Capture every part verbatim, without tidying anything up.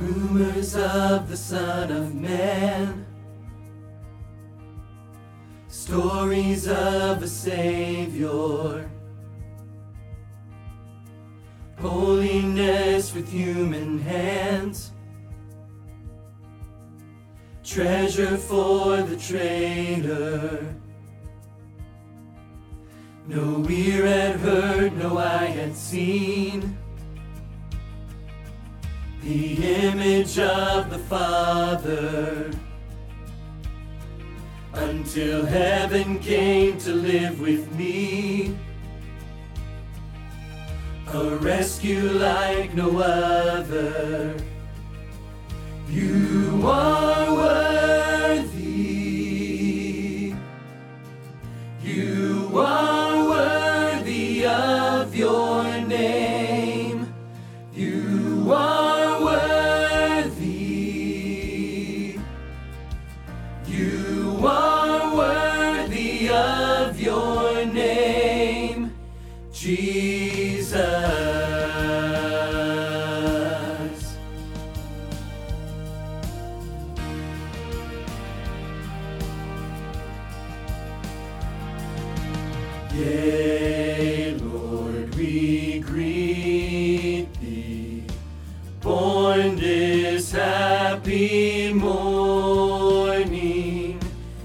Rumors of the Son of Man, stories of a Savior, holiness with human hands, treasure for the traitor. No ear had heard, no eye had seen the image of the Father, until heaven came to live with me, a rescue like no other. You are worthy, you are worthy of your name, you are worthy, you are worthy of your name, Jesus. Yea, Lord, we greet thee, born this happy morning.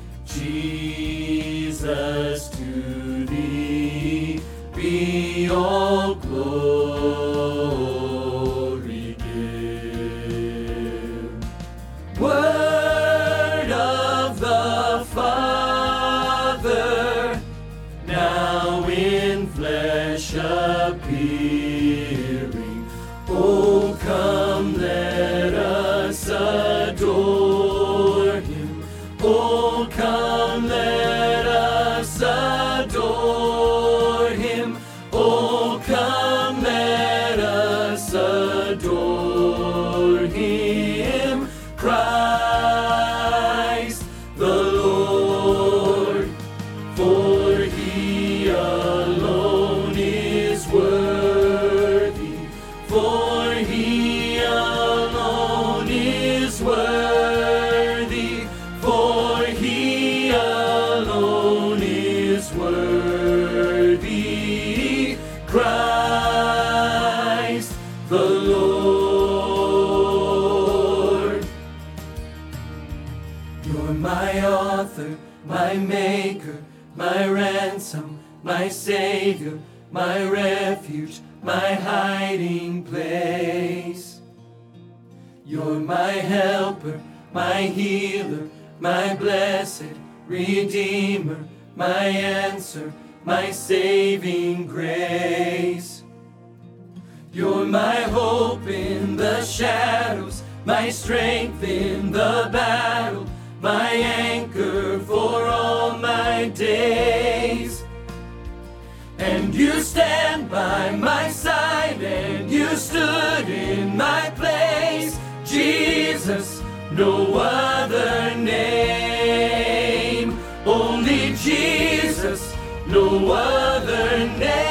Jesus, to thee be all glory give. Word of the Father, now in flesh appearing. Oh, come, let us adore him. Oh, come, let us adore him. Oh, come, let us adore him. Christ the Lord, for he alone is worthy, for he alone is worthy, for he alone is worthy. Christ the Lord. You're my author, my maker, my ransom, my Savior, my refuge, my hiding place. You're my helper, my healer, my blessed Redeemer, my answer, my saving grace. You're my hope in the shadows, my strength in the battle, my anchor for all my days. And you stand by my side, and you stood in my place. Jesus, no other name, only Jesus, no other name.